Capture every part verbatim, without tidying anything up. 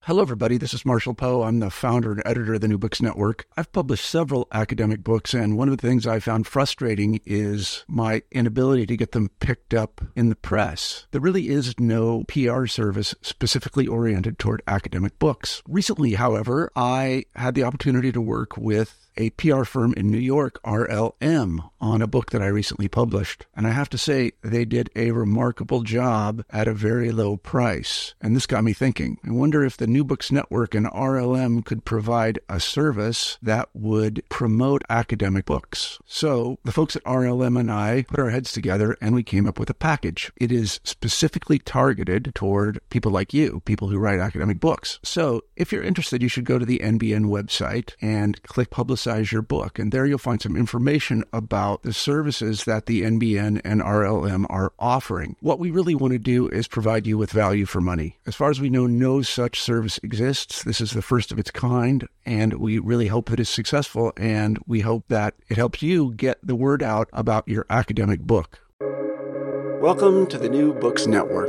Hello, everybody. This is Marshall Poe. I'm the founder and editor of the New Books Network. I've published several academic books, and one of the things I found frustrating is my inability to get them picked up in the press. There really is no P R service specifically oriented toward academic books. Recently, however, I had the opportunity to work with a P R firm in New York, R L M, on a book that I recently published. And I have to say, they did a remarkable job at a very low price. And this got me thinking. I wonder if the New Books Network and R L M could provide a service that would promote academic books. So the folks at R L M and I put our heads together and we came up with a package. It is specifically targeted toward people like you, people who write academic books. So if you're interested, you should go to the N B N website and click Publicize your book. And there you'll find some information about the services that the N B N and R L M are offering. What we really want to do is provide you with value for money. As far as we know, no such service exists. This is the first of its kind, and we really hope that it's successful, and we hope that it helps you get the word out about your academic book. Welcome to the New Books Network.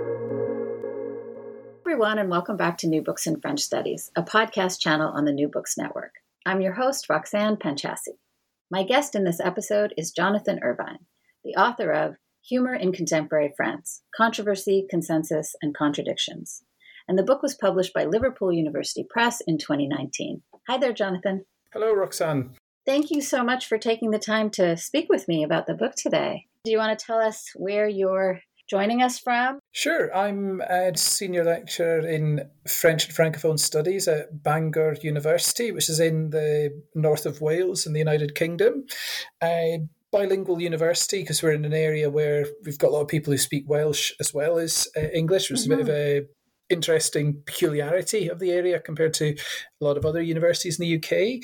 Everyone, and welcome back to New Books in French Studies, a podcast channel on the New Books Network. I'm your host, Roxanne Panchasi. My guest in this episode is Jonathan Irvine, the author of Humor in Contemporary France, Controversy, Consensus, and Contradictions. And the book was published by Liverpool University Press in twenty nineteen. Hi there, Jonathan. Hello, Roxanne. Thank you so much for taking the time to speak with me about the book today. Do you want to tell us where you're joining us from? Sure. I'm a senior lecturer in French and Francophone Studies at Bangor University, which is in the north of Wales in the United Kingdom. A bilingual university because we're in an area where we've got a lot of people who speak Welsh as well as uh, English, which is mm-hmm. a bit of a interesting peculiarity of the area compared to a lot of other universities in the U K.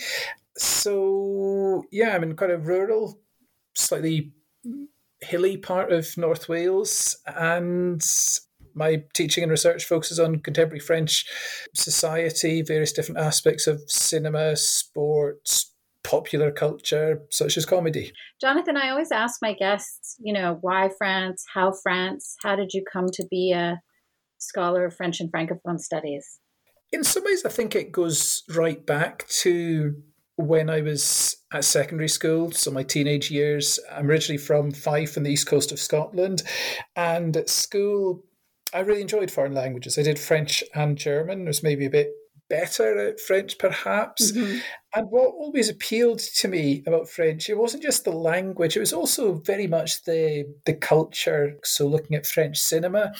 So, yeah, I'm in quite a rural, slightly hilly part of North Wales, and my teaching and research focuses on contemporary French society, various different aspects of cinema, sports, popular culture, such as comedy. Jonathan, I always ask my guests, you know, why France? How France? How did you come to be a scholar of French and Francophone studies? In some ways, I think it goes right back to when I was at secondary school, so my teenage years. I'm originally from Fife on the east coast of Scotland, and at school I really enjoyed foreign languages. I did French and German. I was maybe a bit better at French perhaps. Mm-hmm. And what always appealed to me about French, it wasn't just the language, it was also very much the the culture. So looking at French cinema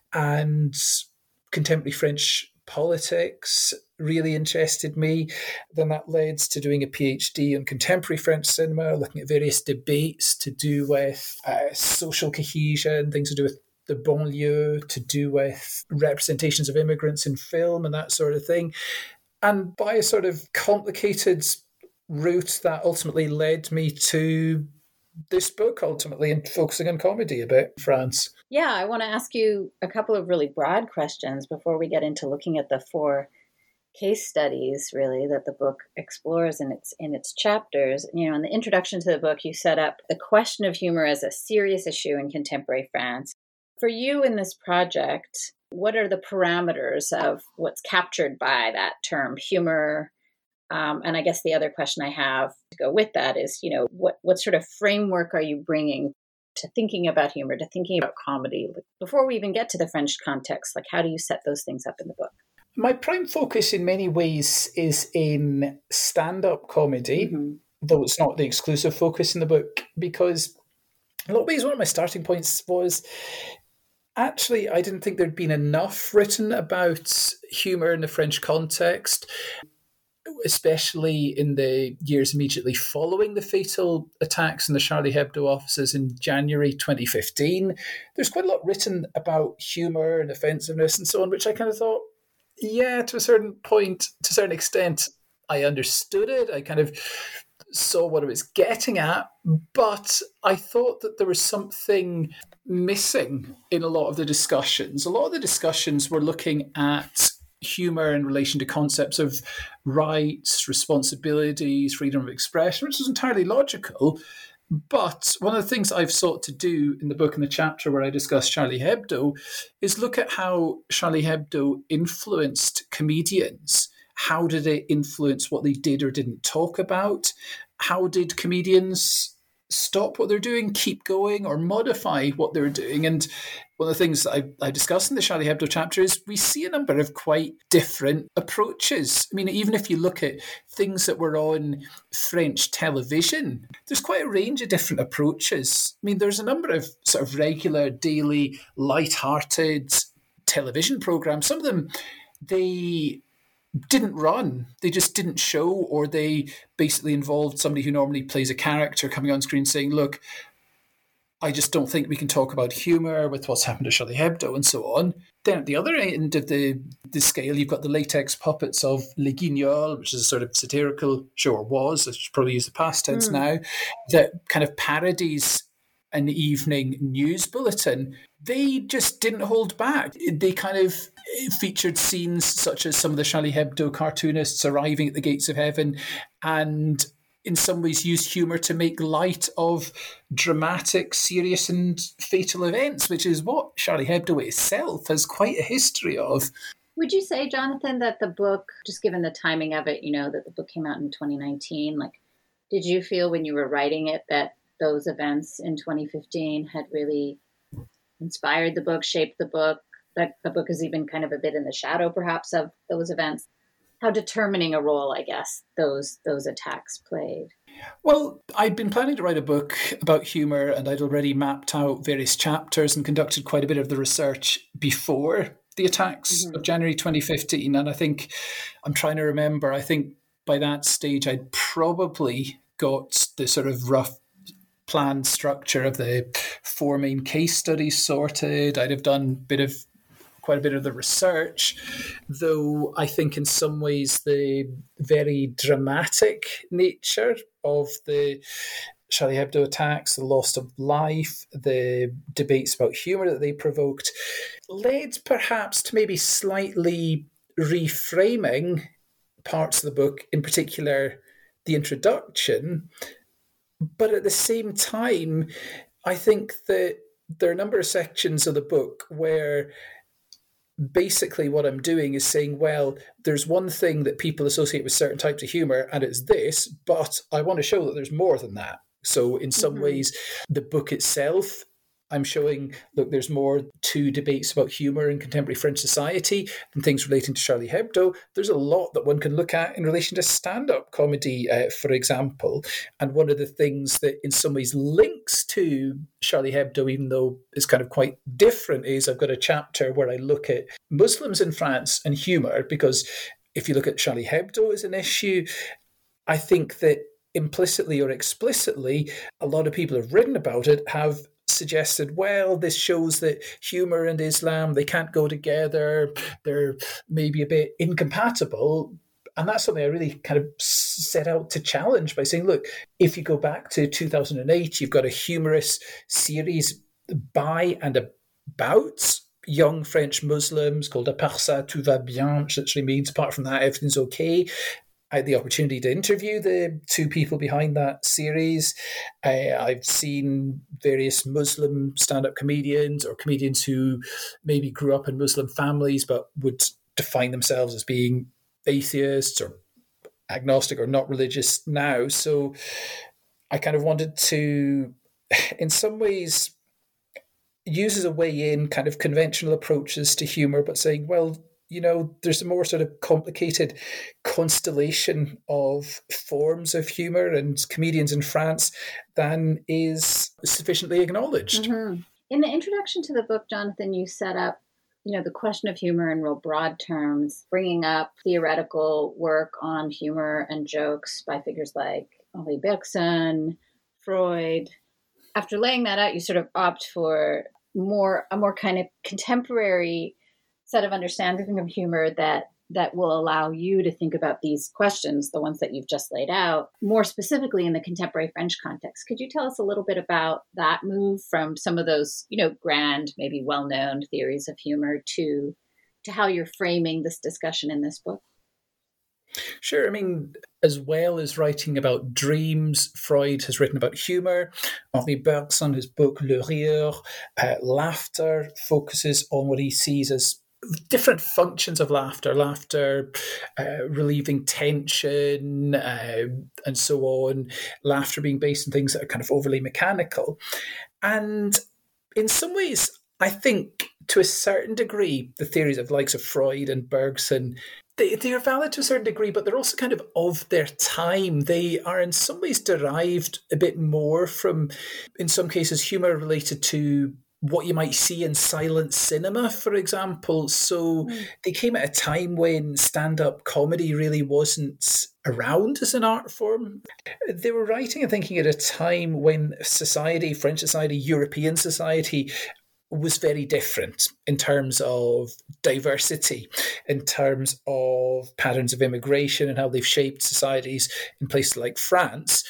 and contemporary French politics really interested me. Then that led to doing a PhD on contemporary French cinema, looking at various debates to do with uh, social cohesion, things to do with the banlieue, to do with representations of immigrants in film and that sort of thing. And by a sort of complicated route that ultimately led me to this book, ultimately, and focusing on comedy about France. Yeah, I want to ask you a couple of really broad questions before we get into looking at the four case studies, really, that the book explores in its in its chapters. You know, in the introduction to the book, you set up the question of humor as a serious issue in contemporary France. For you in this project, what are the parameters of what's captured by that term, humor? Um, and I guess the other question I have to go with that is, you know, what, what sort of framework are you bringing to thinking about humor, to thinking about comedy? Like, before we even get to the French context, like how do you set those things up in the book? My prime focus in many ways is in stand-up comedy, mm-hmm. though it's not the exclusive focus in the book, because in a lot of ways one of my starting points was actually I didn't think there'd been enough written about humour in the French context, especially in the years immediately following the fatal attacks in the Charlie Hebdo offices in January twenty fifteen. There's quite a lot written about humour and offensiveness and so on, which I kind of thought, yeah, to a certain point, to a certain extent, I understood it. I kind of saw what it was getting at, but I thought that there was something missing in a lot of the discussions. A lot of the discussions were looking at humour in relation to concepts of rights, responsibilities, freedom of expression, which is entirely logical. But one of the things I've sought to do in the book, in the chapter where I discuss Charlie Hebdo, is look at how Charlie Hebdo influenced comedians. How did it influence what they did or didn't talk about? How did comedians stop what they're doing, keep going, or modify what they're doing? And one of the things that I, I discuss in the Charlie Hebdo chapter is we see a number of quite different approaches. I mean, even if you look at things that were on French television, there's quite a range of different approaches. I mean, there's a number of sort of regular, daily, light-hearted television programs. Some of them, they didn't run, they just didn't show, or they basically involved somebody who normally plays a character coming on screen saying, look, I just don't think we can talk about humour with what's happened to Charlie Hebdo and so on. Then at the other end of the, the scale, you've got the latex puppets of Les Guignols, which is a sort of satirical show, or was, I should probably use the past tense mm. now, that kind of parodies an evening news bulletin. They just didn't hold back. They kind of featured scenes such as some of the Charlie Hebdo cartoonists arriving at the gates of heaven, and in some ways used humour to make light of dramatic, serious and fatal events, which is what Charlie Hebdo itself has quite a history of. Would you say, Jonathan, that the book, just given the timing of it, you know, that the book came out in twenty nineteen, like, did you feel when you were writing it that those events in twenty fifteen had really inspired the book, shaped the book, that the book is even kind of a bit in the shadow perhaps of those events? How determining a role, I guess, those those attacks played? Well, I'd been planning to write a book about humour, and I'd already mapped out various chapters and conducted quite a bit of the research before the attacks mm-hmm. of January twenty fifteen. And I think, I'm trying to remember, I think by that stage I'd probably got the sort of rough planned structure of the four main case studies sorted. I'd have done a bit of quite a bit of the research, though I think in some ways the very dramatic nature of the Charlie Hebdo attacks, the loss of life, the debates about humour that they provoked, led perhaps to maybe slightly reframing parts of the book, in particular the introduction. But at the same time, I think that there are a number of sections of the book where basically what I'm doing is saying, well, there's one thing that people associate with certain types of humour, and it's this, but I want to show that there's more than that. So in some mm-hmm. ways, the book itself, I'm showing, look, there's more to debates about humour in contemporary French society than things relating to Charlie Hebdo. There's a lot that one can look at in relation to stand-up comedy, uh, for example. And one of the things that in some ways links to Charlie Hebdo, even though it's kind of quite different, is I've got a chapter where I look at Muslims in France and humour, because if you look at Charlie Hebdo as an issue, I think that implicitly or explicitly, a lot of people who've written about it have suggested, well, this shows that humour and Islam, they can't go together, they're maybe a bit incompatible. And that's something I really kind of set out to challenge by saying, look, if you go back to two thousand eight, you've got a humorous series by and about young French Muslims called À part ça, tout va bien, which literally means apart from that, everything's okay. I had the opportunity to interview the two people behind that series. Uh, I've seen various Muslim stand-up comedians or comedians who maybe grew up in Muslim families but would define themselves as being atheists or agnostic or not religious now. So I kind of wanted to, in some ways, use as a way in kind of conventional approaches to humour, but saying, well, you know, there's a more sort of complicated constellation of forms of humour and comedians in France than is sufficiently acknowledged. Mm-hmm. In the introduction to the book, Jonathan, you set up, you know, the question of humour in real broad terms, bringing up theoretical work on humour and jokes by figures like Henri Bergson, Freud. After laying that out, you sort of opt for more a more kind of contemporary set of understanding of humor that that will allow you to think about these questions, the ones that you've just laid out, more specifically in the contemporary French context. Could you tell us a little bit about that move from some of those, you know, grand, maybe well-known theories of humor to to how you're framing this discussion in this book? Sure. I mean, as well as writing about dreams, Freud has written about humour. Henri Bergson, his book Le Rire, uh, laughter, focuses on what he sees as different functions of laughter, laughter uh, relieving tension uh, and so on, laughter being based on things that are kind of overly mechanical. And in some ways, I think to a certain degree, the theories of likes of Freud and Bergson, they, they are valid to a certain degree, but they're also kind of of their time. They are in some ways derived a bit more from, in some cases, humour related to what you might see in silent cinema, for example. So mm. they came at a time when stand-up comedy really wasn't around as an art form. They were writing and thinking at a time when society, French society, European society, was very different in terms of diversity, in terms of patterns of immigration and how they've shaped societies in places like France.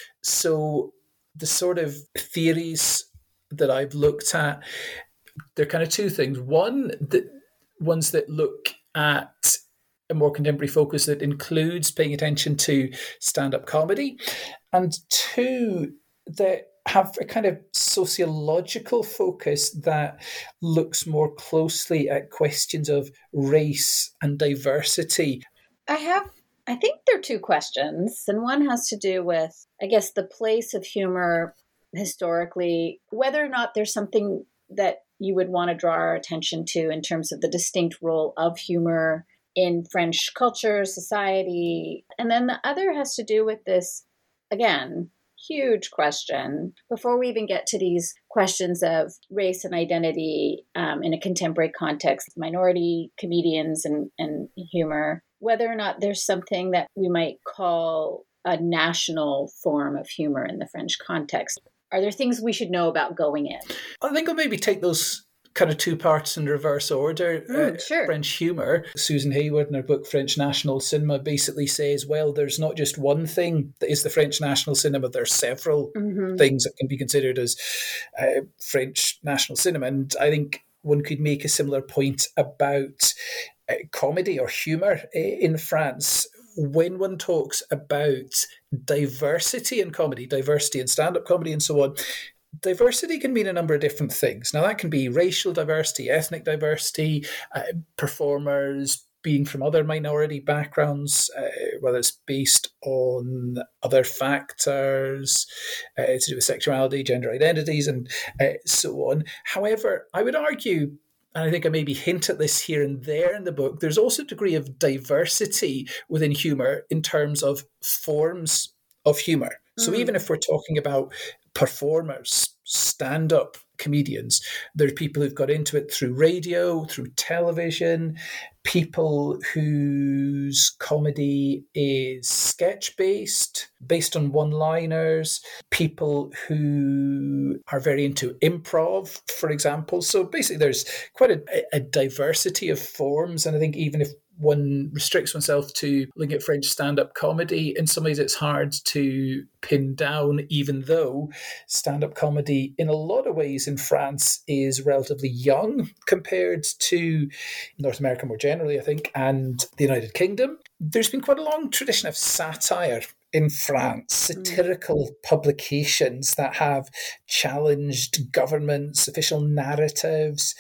So the sort of theories that I've looked at, they're kind of two things. One, the ones that look at a more contemporary focus that includes paying attention to stand-up comedy, and two, that have a kind of sociological focus that looks more closely at questions of race and diversity. I have, I think there are two questions, and one has to do with, I guess, the place of humor historically, whether or not there's something that you would want to draw our attention to in terms of the distinct role of humor in French culture, society. And then the other has to do with this, again, huge question. Before we even get to these questions of race and identity um, in a contemporary context, minority comedians and, and humor, whether or not there's something that we might call a national form of humor in the French context. Are there things we should know about going in? I think I'll maybe take those kind of two parts in reverse order. Mm, uh, sure. French humour. Susan Hayward in her book French National Cinema basically says, well, there's not just one thing that is the French national cinema. There are several mm-hmm. things that can be considered as uh, French national cinema. And I think one could make a similar point about uh, comedy or humour in France. When one talks about diversity in comedy, diversity in stand-up comedy and so on, diversity can mean a number of different things. Now, that can be racial diversity, ethnic diversity, uh, performers being from other minority backgrounds, uh, whether it's based on other factors uh, to do with sexuality, gender identities, and uh, so on. However, I would argue, and I think I maybe hint at this here and there in the book, there's also a degree of diversity within humour in terms of forms of humour. Mm. So even if we're talking about performers, stand-up comedians, there's people who've got into it through radio, through television, people whose comedy is sketch-based, based on one-liners, people who are very into improv, for example. So basically there's quite a, a diversity of forms, and I think even if one restricts oneself to looking at French stand-up comedy, in some ways it's hard to pin down, even though stand-up comedy in a lot of ways in France is relatively young compared to North America more generally, I think, and the United Kingdom. There's been quite a long tradition of satire in France, satirical mm. publications that have challenged governments, official narratives,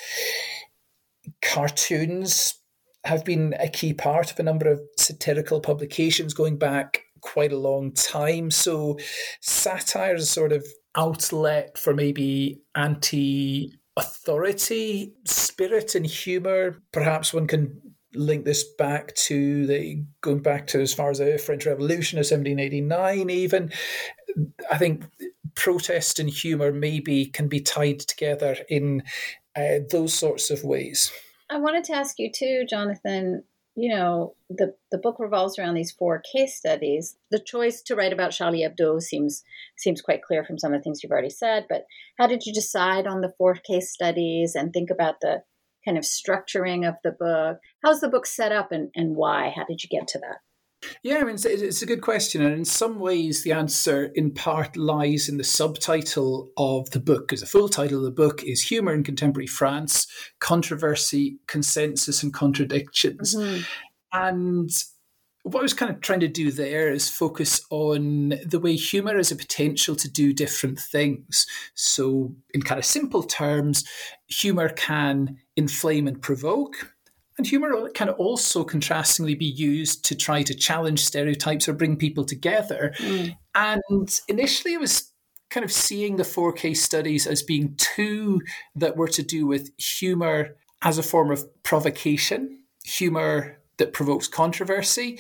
cartoons have been a key part of a number of satirical publications going back quite a long time. So satire is a sort of outlet for maybe anti-authority spirit and humour. Perhaps one can link this back to the going back to as far as the French Revolution of seventeen eighty-nine even. I think protest and humour maybe can be tied together in uh, those sorts of ways. I wanted to ask you too, Jonathan, you know, the, the book revolves around these four case studies. The choice to write about Charlie Hebdo seems seems quite clear from some of the things you've already said, but how did you decide on the four case studies and think about the kind of structuring of the book? How's the book set up and, and why? How did you get to that? Yeah, I mean, it's, it's a good question. And in some ways, the answer in part lies in the subtitle of the book, because the full title of the book is Humour in Contemporary France, Controversy, Consensus and Contradictions. Mm-hmm. And what I was kind of trying to do there is focus on the way humour has a potential to do different things. So in kind of simple terms, humour can inflame and provoke. And humour can also contrastingly be used to try to challenge stereotypes or bring people together. Mm. And initially it was kind of seeing the four case studies as being two that were to do with humour as a form of provocation, humour that provokes controversy,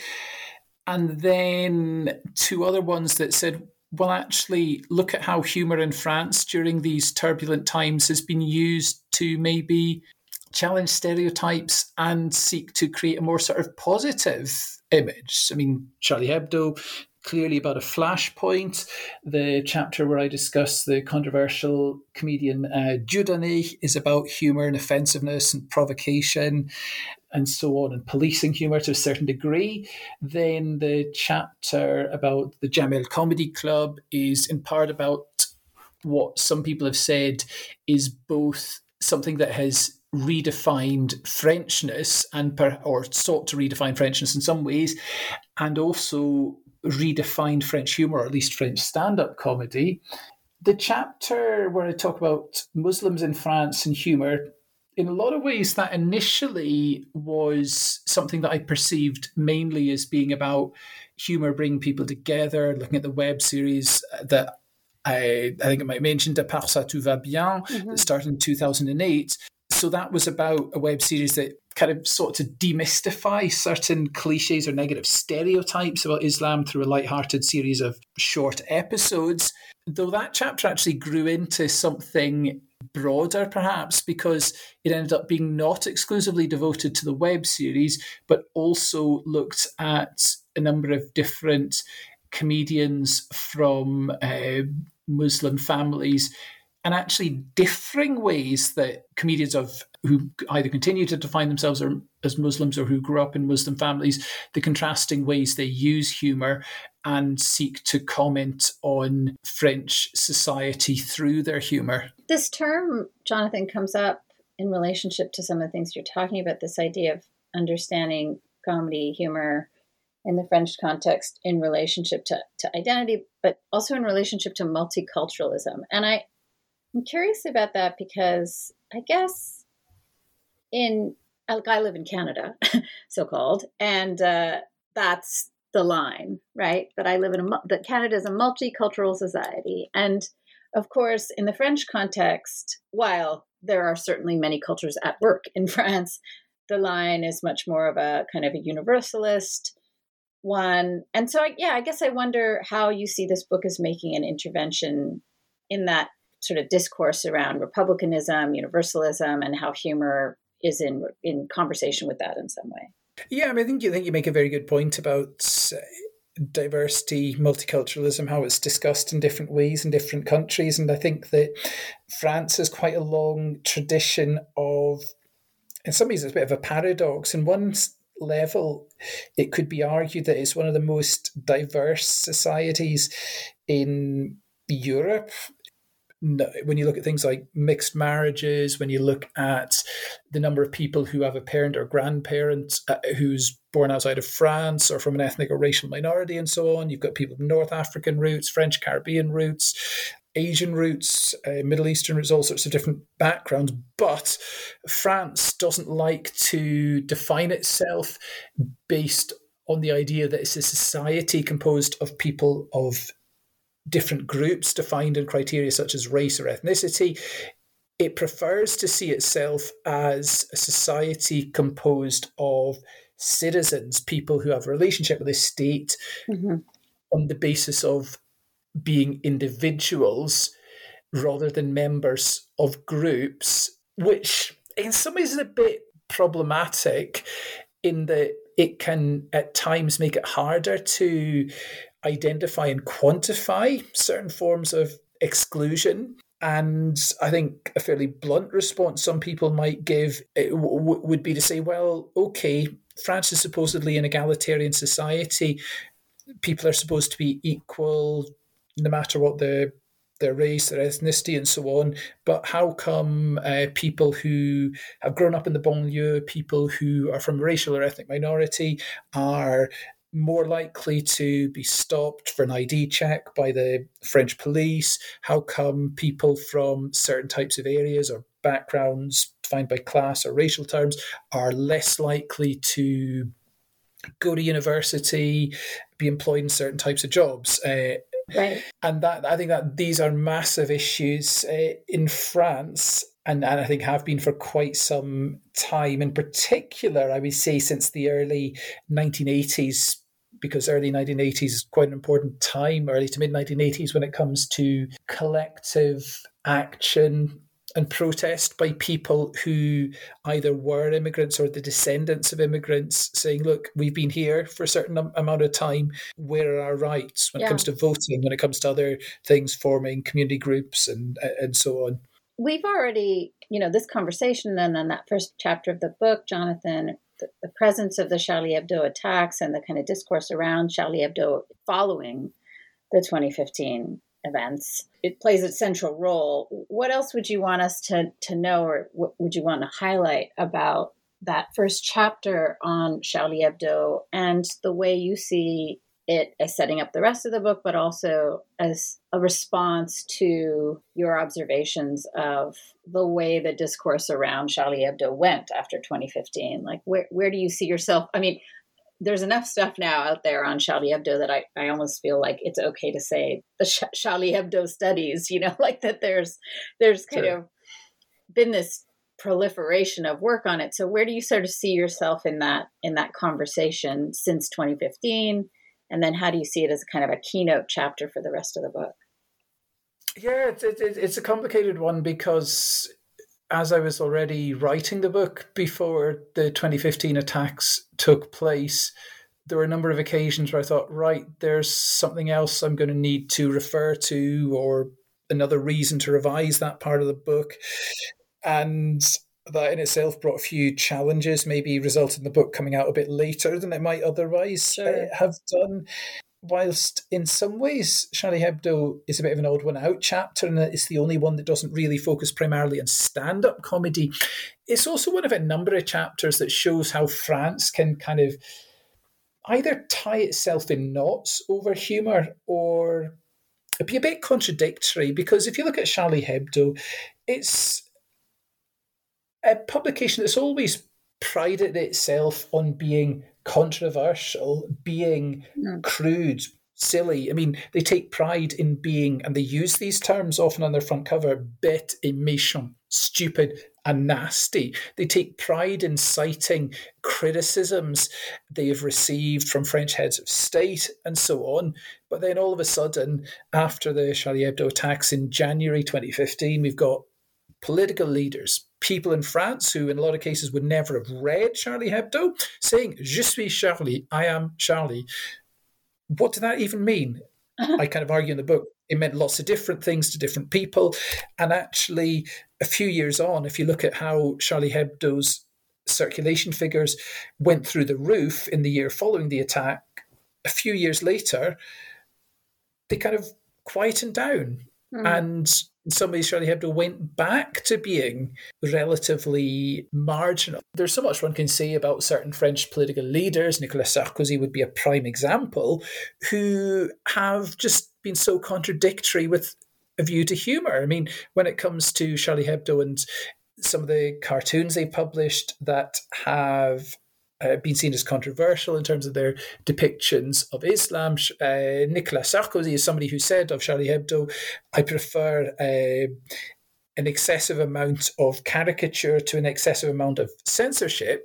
and then two other ones that said, well, actually, look at how humour in France during these turbulent times has been used to maybe challenge stereotypes and seek to create a more sort of positive image. I mean, Charlie Hebdo, clearly about a flashpoint. The chapter where I discuss the controversial comedian uh, Dieudonné is about humour and offensiveness and provocation and so on, and policing humour to a certain degree. Then the chapter about the Jamel Comedy Club is in part about what some people have said is both something that has redefined Frenchness and per, or sought to redefine Frenchness in some ways, and also redefined French humour, or at least French stand-up comedy. The chapter where I talk about Muslims in France and humour, in a lot of ways, that initially was something that I perceived mainly as being about humour bringing people together, looking at the web series that I, I think I might have mentioned, À part ça, tout va bien, mm-hmm. that started in two thousand eight. So that was about a web series that kind of sought to demystify certain cliches or negative stereotypes about Islam through a lighthearted series of short episodes. Though that chapter actually grew into something broader, perhaps, because it ended up being not exclusively devoted to the web series, but also looked at a number of different comedians from uh, Muslim families, and actually differing ways that comedians of who either continue to define themselves as Muslims or who grew up in Muslim families, the contrasting ways they use humour and seek to comment on French society through their humour. This term, Jonathan, comes up in relationship to some of the things you're talking about, this idea of understanding comedy, humour in the French context in relationship to, to identity, but also in relationship to multiculturalism. And I, I'm curious about that because I guess in, like I live in Canada, so-called, and uh, that's the line, right? That I live in a, that Canada is a multicultural society. And of course, in the French context, while there are certainly many cultures at work in France, the line is much more of a kind of a universalist one. And so, yeah, I guess I wonder how you see this book as making an intervention in that sort of discourse around republicanism, universalism, and how humor is in in conversation with that in some way. Yeah, I mean, I think you think you make a very good point about uh, diversity, multiculturalism, how it's discussed in different ways in different countries. And I think that France has quite a long tradition of, in some ways, it's a bit of a paradox. In one level, it could be argued that it's one of the most diverse societies in Europe. When you look at things like mixed marriages, when you look at the number of people who have a parent or grandparent uh, who's born outside of France or from an ethnic or racial minority and so on, you've got people with North African roots, French Caribbean roots, Asian roots, uh, Middle Eastern roots, all sorts of different backgrounds. But France doesn't like to define itself based on the idea that it's a society composed of people of different groups defined in criteria such as race or ethnicity. It prefers to see itself as a society composed of citizens, people who have a relationship with the state mm-hmm. on the basis of being individuals rather than members of groups, which in some ways is a bit problematic in that it can at times make it harder to identify and quantify certain forms of exclusion. And I think a fairly blunt response some people might give w- would be to say, well, okay, France is supposedly an egalitarian society. People are supposed to be equal no matter what their their race, their ethnicity, and so on. But how come uh, people who have grown up in the banlieue, people who are from a racial or ethnic minority, are more likely to be stopped for an I D check by the French police? How come people from certain types of areas or backgrounds defined by class or racial terms are less likely to go to university, be employed in certain types of jobs? Uh, Right. And that I think that these are massive issues uh, in France, and, and I think have been for quite some time. In particular, I would say since the early nineteen eighties, because early nineteen eighties is quite an important time, early to mid nineteen eighties, when it comes to collective action and protest by people who either were immigrants or the descendants of immigrants, saying, look, we've been here for a certain amount of time. Where are our rights when Yeah. it comes to voting, when it comes to other things, forming community groups and and so on? We've already, you know, this conversation and then that first chapter of the book, Jonathan, the, the presence of the Charlie Hebdo attacks and the kind of discourse around Charlie Hebdo following the twenty fifteen events, it plays a central role. What else would you want us to, to know, or what would you want to highlight about that first chapter on Charlie Hebdo and the way you see it as setting up the rest of the book, but also as a response to your observations of the way the discourse around Charlie Hebdo went after twenty fifteen? Like, where, where do you see yourself? I mean, there's enough stuff now out there on Charlie Hebdo that I, I almost feel like it's okay to say the Sh- Charlie Hebdo studies, you know, like that there's, there's kind Sure. of been this proliferation of work on it. So where do you sort of see yourself in that, in that conversation since twenty fifteen? And then how do you see it as kind of a keynote chapter for the rest of the book? Yeah, it's, it, it's a complicated one because as I was already writing the book before the twenty fifteen attacks took place, there were a number of occasions where I thought, right, there's something else I'm going to need to refer to or another reason to revise that part of the book. And that in itself brought a few challenges, maybe resulted in the book coming out a bit later than it might otherwise Sure. uh, have done. Whilst in some ways Charlie Hebdo is a bit of an odd one out chapter, and it's the only one that doesn't really focus primarily on stand-up comedy, it's also one of a number of chapters that shows how France can kind of either tie itself in knots over humour or be a bit contradictory. Because if you look at Charlie Hebdo, it's a publication that's always prided itself on being controversial, being Mm. crude, silly. I mean, they take pride in being, and they use these terms often on their front cover, bête et méchant, stupid and nasty. They take pride in citing criticisms they have received from French heads of state and so on. But then all of a sudden, after the Charlie Hebdo attacks in January twenty fifteen, we've got political leaders, people in France who in a lot of cases would never have read Charlie Hebdo, saying, Je suis Charlie, I am Charlie. What did that even mean? I kind of argue in the book, it meant lots of different things to different people. And actually, a few years on, if you look at how Charlie Hebdo's circulation figures went through the roof in the year following the attack, a few years later, they kind of quietened down. Mm. And in some ways, Charlie Hebdo went back to being relatively marginal. There's so much one can say about certain French political leaders. Nicolas Sarkozy would be a prime example, who have just been so contradictory with a view to humour. I mean, when it comes to Charlie Hebdo and some of the cartoons they published that have Uh, been seen as controversial in terms of their depictions of Islam. Uh, Nicolas Sarkozy is somebody who said of Charlie Hebdo, I prefer uh, an excessive amount of caricature to an excessive amount of censorship.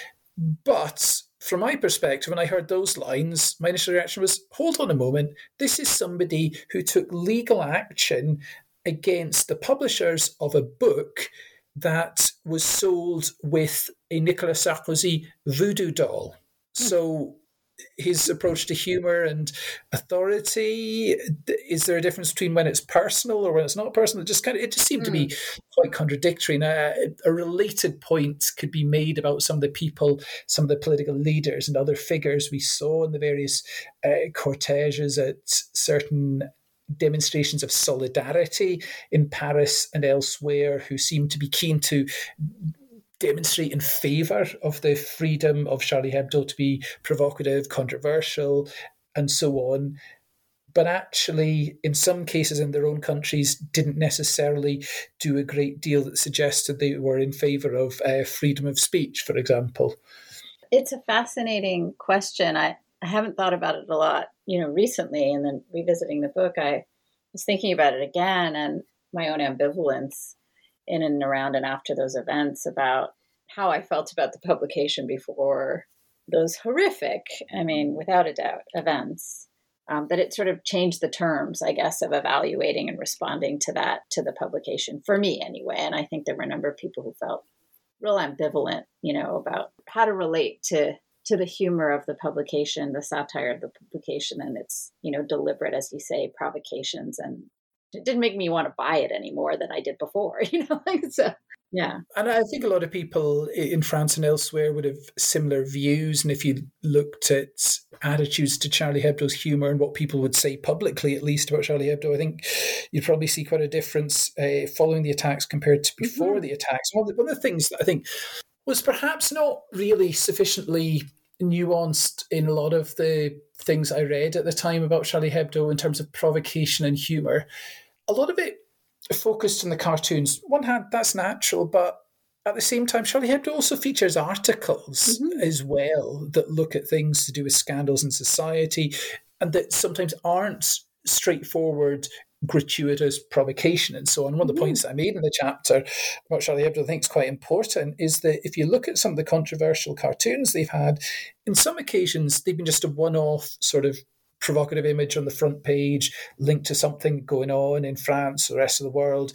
But from my perspective, when I heard those lines, my initial reaction was, hold on a moment, this is somebody who took legal action against the publishers of a book that was sold with a Nicolas Sarkozy voodoo doll. So his approach to humour and authority, is there a difference between when it's personal or when it's not personal? It just kind of, it just seemed mm. to be quite contradictory. And a, a related point could be made about some of the people, some of the political leaders and other figures we saw in the various uh, cortèges at certain demonstrations of solidarity in Paris and elsewhere, who seem to be keen to demonstrate in favour of the freedom of Charlie Hebdo to be provocative, controversial, and so on. But actually, in some cases in their own countries, didn't necessarily do a great deal that suggested they were in favour of uh, freedom of speech, for example. It's a fascinating question. I, I haven't thought about it a lot, you know, recently. And then revisiting the book, I was thinking about it again and my own ambivalence in and around and after those events about how I felt about the publication before those horrific, I mean, without a doubt, events. Um, that it sort of changed the terms, I guess, of evaluating and responding to that, to the publication, for me anyway. And I think there were a number of people who felt real ambivalent, you know, about how to relate to to the humor of the publication, the satire of the publication, and its, you know, deliberate, as you say, provocations. And it didn't make me want to buy it any more than I did before, you know, like so. Yeah. And I think a lot of people in France and elsewhere would have similar views. And if you looked at attitudes to Charlie Hebdo's humour and what people would say publicly, at least, about Charlie Hebdo, I think you'd probably see quite a difference uh, following the attacks compared to before mm-hmm. the attacks. One of, the, one of the things that I think was perhaps not really sufficiently nuanced in a lot of the things I read at the time about Charlie Hebdo in terms of provocation and humour, a lot of it focused on the cartoons. One hand, that's natural, but at the same time, Charlie Hebdo also features articles mm-hmm. as well that look at things to do with scandals in society and that sometimes aren't straightforward, gratuitous provocation and so on. One of the mm-hmm. points that I made in the chapter about Charlie Hebdo I think is quite important is that if you look at some of the controversial cartoons they've had, in some occasions they've been just a one-off sort of provocative image on the front page linked to something going on in France or the rest of the world.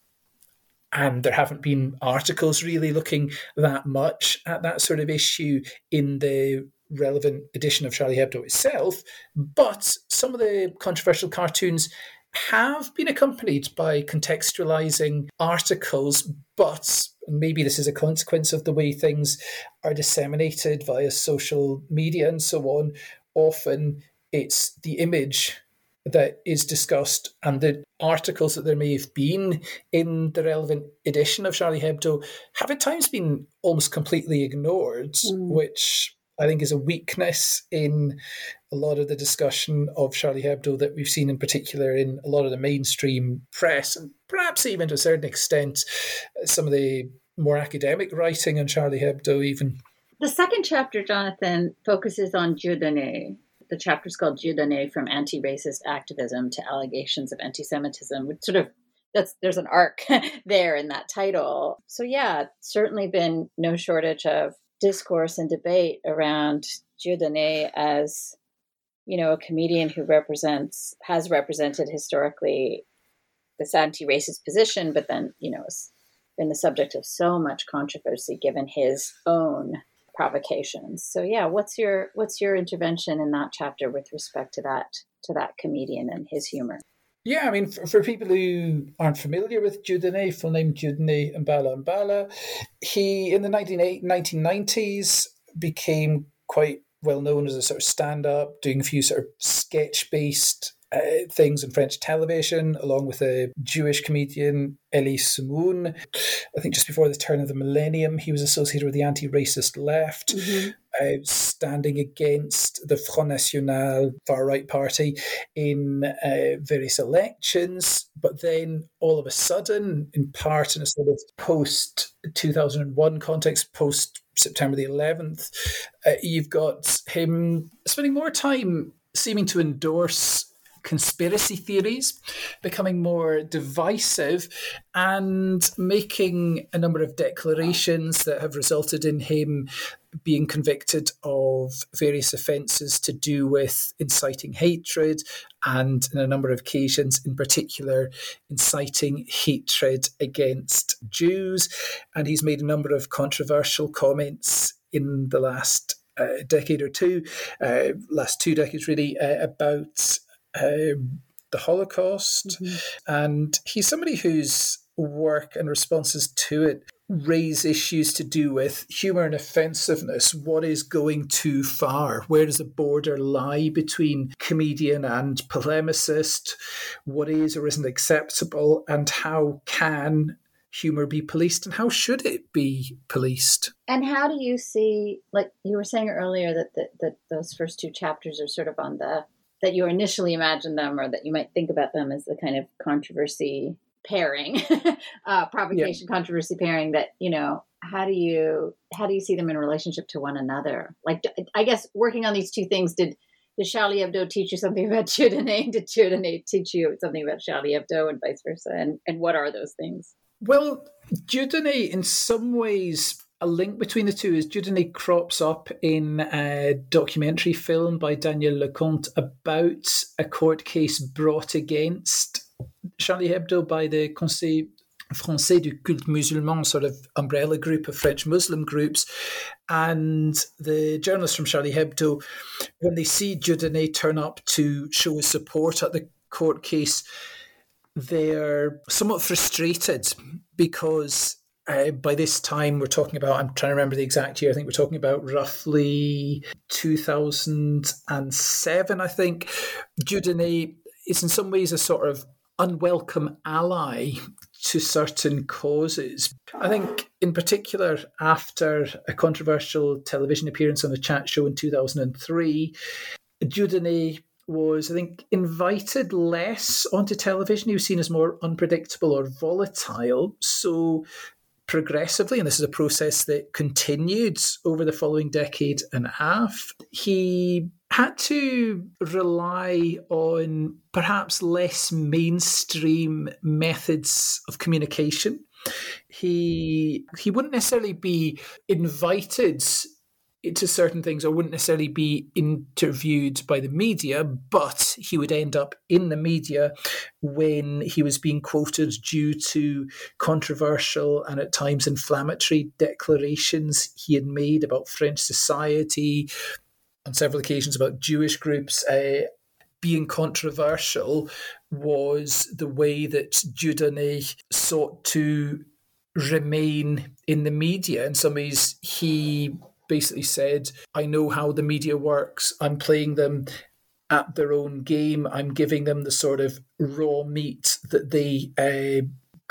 And there haven't been articles really looking that much at that sort of issue in the relevant edition of Charlie Hebdo itself. But some of the controversial cartoons have been accompanied by contextualizing articles, but maybe this is a consequence of the way things are disseminated via social media and so on. Often it's the image that is discussed and the articles that there may have been in the relevant edition of Charlie Hebdo have at times been almost completely ignored, mm. which I think is a weakness in a lot of the discussion of Charlie Hebdo that we've seen in particular in a lot of the mainstream press and perhaps even to a certain extent some of the more academic writing on Charlie Hebdo even. The second chapter, Jonathan, focuses on Dieudonné. The chapter is called Dieudonné, From Anti-Racist Activism to Allegations of Anti-Semitism, which sort of, that's there's an arc there in that title. So yeah, certainly been no shortage of discourse and debate around Dieudonné as, you know, a comedian who represents, has represented historically this anti-racist position, but then, you know, has been the subject of so much controversy given his own provocations. So yeah, what's your what's your intervention in that chapter with respect to that to that comedian and his humor? Yeah, I mean, for, for people who aren't familiar with Dieudonné, full name Dieudonné Mbala Mbala, he in the nineteen nineties became quite well known as a sort of stand-up, doing a few sort of sketch-based Uh, things in French television, along with a Jewish comedian, Elie Semoun. I think just before the turn of the millennium, he was associated with the anti-racist left, mm-hmm. uh, standing against the Front National far-right party in uh, various elections. But then all of a sudden, in part in a sort of post-two thousand one context, post September the eleventh, uh, you've got him spending more time seeming to endorse conspiracy theories, becoming more divisive and making a number of declarations that have resulted in him being convicted of various offences to do with inciting hatred and, in a number of occasions, in particular, inciting hatred against Jews. And he's made a number of controversial comments in the last uh, decade or two, uh, last two decades really, uh, about Um, the Holocaust. Mm-hmm. And he's somebody whose work and responses to it raise issues to do with humour and offensiveness. What is going too far? Where does the border lie between comedian and polemicist? What is or isn't acceptable? And how can humour be policed, and how should it be policed? And how do you see, like you were saying earlier, that, that, that those first two chapters are sort of on the, that you initially imagined them, or that you might think about them as the kind of controversy pairing, uh, provocation, yeah. controversy pairing that, you know, how do you, how do you see them in relationship to one another? Like, I guess working on these two things, did, did Charlie Hebdo teach you something about Dieudonné? Did Dieudonné teach you something about Charlie Hebdo, and vice versa? And, and what are those things? Well, Dieudonné, in some ways, a link between the two is Dieudonné crops up in a documentary film by Daniel Leconte about a court case brought against Charlie Hebdo by the Conseil Français du Culte Musulman, sort of umbrella group of French Muslim groups. And the journalists from Charlie Hebdo, when they see Dieudonné turn up to show his support at the court case, they're somewhat frustrated because uh, by this time we're talking about, I'm trying to remember the exact year, I think we're talking about roughly two thousand seven, I think. Dieudonné is in some ways a sort of unwelcome ally to certain causes. I think in particular after a controversial television appearance on a chat show in two thousand three, Dieudonné was, I think, invited less onto television. He was seen as more unpredictable or volatile. So progressively, and this is a process that continued over the following decade and a half, he had to rely on perhaps less mainstream methods of communication. He he wouldn't necessarily be invited to certain things or wouldn't necessarily be interviewed by the media, but he would end up in the media when he was being quoted due to controversial and at times inflammatory declarations he had made about French society, on several occasions about Jewish groups. Uh, being controversial was the way that Dieudonné sought to remain in the media. In some ways, he basically said, I know how the media works. I'm playing them at their own game. I'm giving them the sort of raw meat that they uh,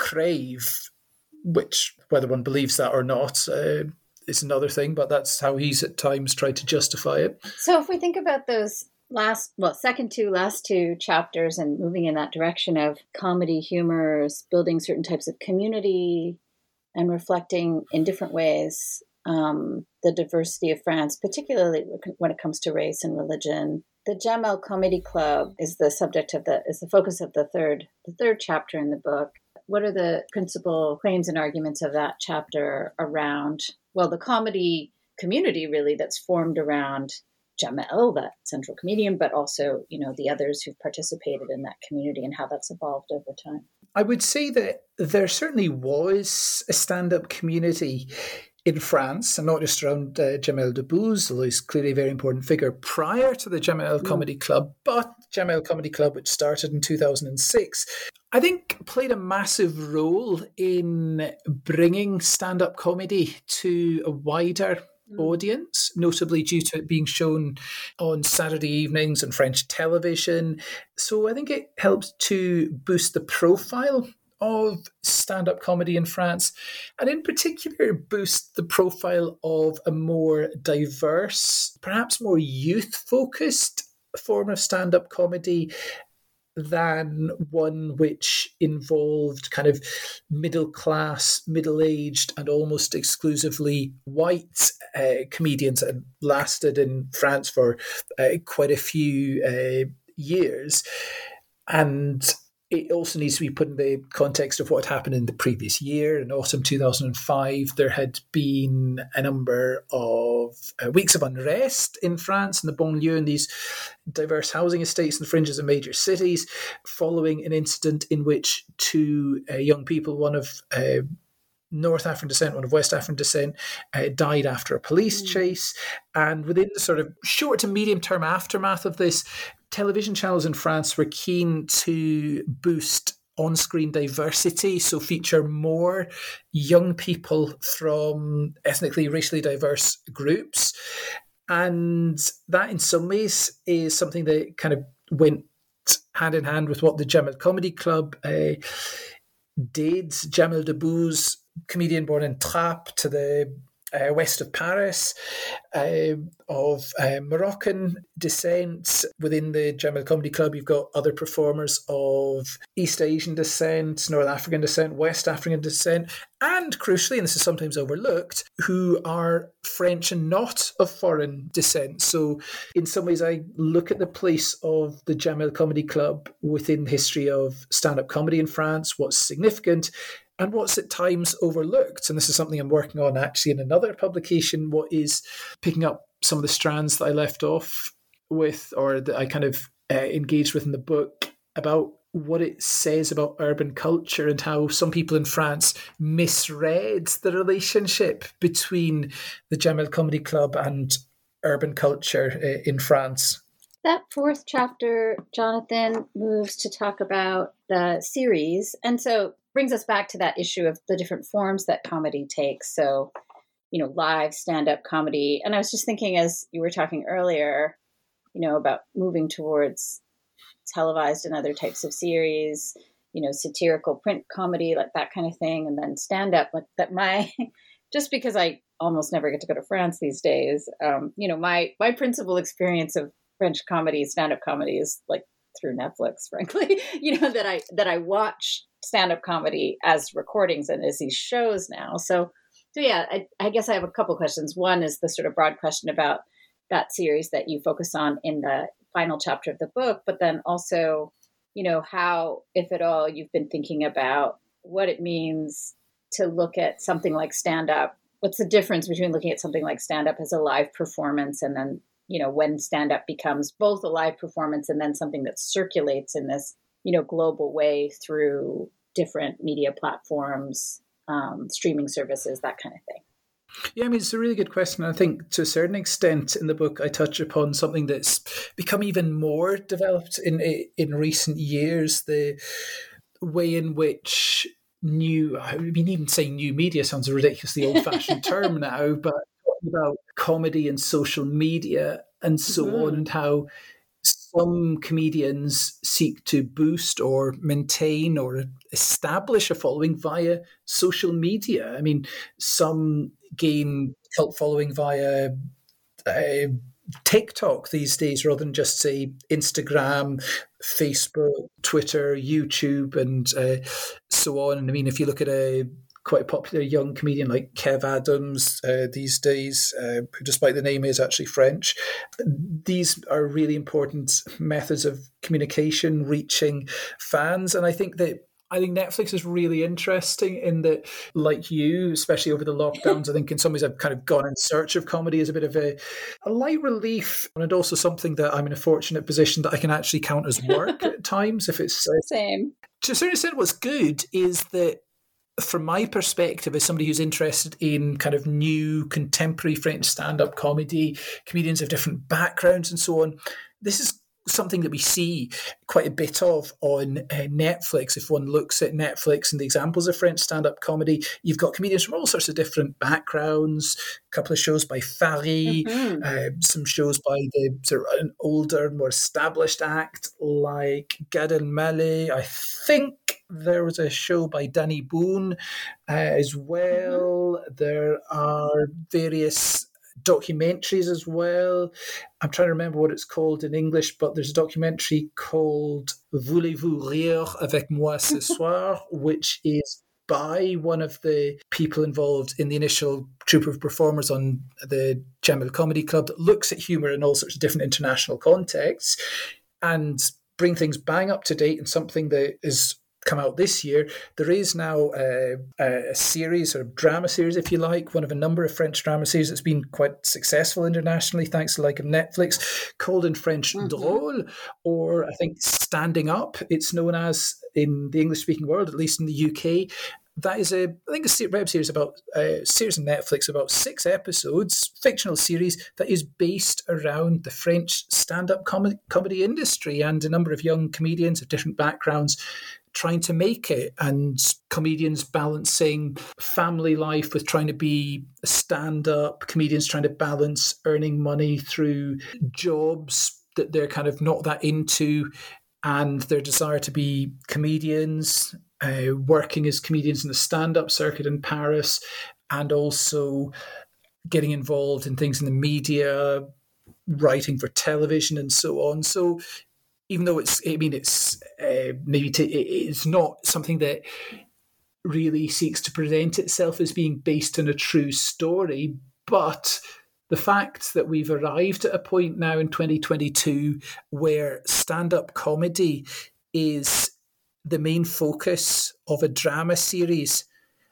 crave, which, whether one believes that or not, uh, is another thing, but that's how he's at times tried to justify it. So if we think about those last, well, second two, last two chapters and moving in that direction of comedy, humor, building certain types of community and reflecting in different ways um, the diversity of France, particularly when it comes to race and religion. The Jamel Comedy Club is the subject of the, is the focus of the third, the third chapter in the book. What are the principal claims and arguments of that chapter around, well, the comedy community really that's formed around Jamel, that central comedian, but also, you know, the others who've participated in that community and how that's evolved over time? I would say that there certainly was a stand-up community in France, and not just around uh, Jamel Debbouze, although he's clearly a very important figure, prior to the Jamel mm. Comedy Club, but Jamel Comedy Club, which started in two thousand six, I think played a massive role in bringing stand-up comedy to a wider mm. audience, notably due to it being shown on Saturday evenings on French television. So I think it helped to boost the profile of stand-up comedy in France, and in particular boost the profile of a more diverse, perhaps more youth-focused form of stand-up comedy than one which involved kind of middle-class, middle-aged, and almost exclusively white uh, comedians that had lasted in France for uh, quite a few uh, years. And it also needs to be put in the context of what had happened in the previous year. In autumn two thousand five, there had been a number of uh, weeks of unrest in France, in the banlieue, in these diverse housing estates in the fringes of major cities, following an incident in which two uh, young people, one of uh, North African descent, one of West African descent, uh, died after a police mm. chase. And within the sort of short to medium term aftermath of this, television channels in France were keen to boost on-screen diversity, so feature more young people from ethnically, racially diverse groups. And that in some ways is something that kind of went hand in hand with what the Jamel Comedy Club uh, Dade, Jamel Debbouze, comedian born in Trappes to the uh, west of Paris, uh, of uh, Moroccan descent. Within the Jamel Comedy Club, you've got other performers of East Asian descent, North African descent, West African descent, and crucially, and this is sometimes overlooked, who are French and not of foreign descent. So in some ways, I look at the place of the Jamel Comedy Club within the history of stand-up comedy in France, what's significant, and what's at times overlooked. And this is something I'm working on actually in another publication, what is picking up some of the strands that I left off with, or that I kind of uh, engaged with in the book, about what it says about urban culture and how some people in France misread the relationship between the Jamel Comedy Club and urban culture uh, in France. That fourth chapter, Jonathan, moves to talk about the series. And so brings us back to that issue of the different forms that comedy takes. So, you know, live stand-up comedy. And I was just thinking, as you were talking earlier, you know, about moving towards televised and other types of series, you know, satirical print comedy, like that kind of thing. And then stand-up, like that my, just because I almost never get to go to France these days, um, you know, my, my principal experience of French comedy, stand-up comedy is like through Netflix, frankly, you know, that I, that I watch stand-up comedy as recordings and as these shows now. So, so yeah, I, I guess I have a couple questions. One is the sort of broad question about that series that you focus on in the final chapter of the book, but then also, you know, how, if at all, you've been thinking about what it means to look at something like stand-up. What's the difference between looking at something like stand-up as a live performance and then, you know, when stand-up becomes both a live performance and then something that circulates in this, you know, global way through different media platforms, um, streaming services, that kind of thing. Yeah, I mean, it's a really good question. I think to a certain extent in the book, I touch upon something that's become even more developed in in recent years, the way in which new, I mean, even saying new media sounds a ridiculously old-fashioned term now, but talking about comedy and social media and so mm-hmm. on, and how some comedians seek to boost or maintain or establish a following via social media. I mean, some gain cult following via uh, TikTok these days rather than just, say, Instagram, Facebook, Twitter, YouTube, and uh, so on. And I mean, if you look at a quite a popular young comedian like Kev Adams uh, these days, uh, who despite the name is actually French. These are really important methods of communication, reaching fans. And I think that I think Netflix is really interesting in that, like you, especially over the lockdowns, I think in some ways I've kind of gone in search of comedy as a bit of a, a light relief, and also something that I'm in a fortunate position that I can actually count as work at times. If it's uh, same. To a certain extent, what's good is that, from my perspective, as somebody who's interested in kind of new contemporary French stand-up comedy, comedians of different backgrounds and so on, this is something that we see quite a bit of on uh, Netflix. If one looks at Netflix and the examples of French stand-up comedy, you've got comedians from all sorts of different backgrounds, a couple of shows by Fari, mm-hmm. uh, some shows by the sort of an older, more established act like Gad Elmaleh. I think there was a show by Danny Boone uh, as well. Mm-hmm. There are various documentaries as well. I'm trying to remember what it's called in English, but there's a documentary called Voulez-vous rire avec moi ce soir, which is by one of the people involved in the initial troupe of performers on the Jamel Comedy Club that looks at humour in all sorts of different international contexts and bring things bang up to date, and something that is come out this year. There is now a, a series, or a drama series, if you like, one of a number of French drama series that's been quite successful internationally, thanks to the like of Netflix, called in French mm-hmm. Drôle, or I think Standing Up, it's known as in the English-speaking world, at least in the U K. That is a, I think, a web series about a series on Netflix, about six episodes, fictional series that is based around the French stand-up com- comedy industry and a number of young comedians of different backgrounds trying to make it, and comedians balancing family life with trying to be a stand-up, comedians trying to balance earning money through jobs that they're kind of not that into, and their desire to be comedians, uh, working as comedians in the stand-up circuit in Paris, and also getting involved in things in the media, writing for television and so on. So even though it's, I mean, it's uh, maybe to, it's not something that really seeks to present itself as being based on a true story, but the fact that we've arrived at a point now in twenty twenty-two where stand-up comedy is the main focus of a drama series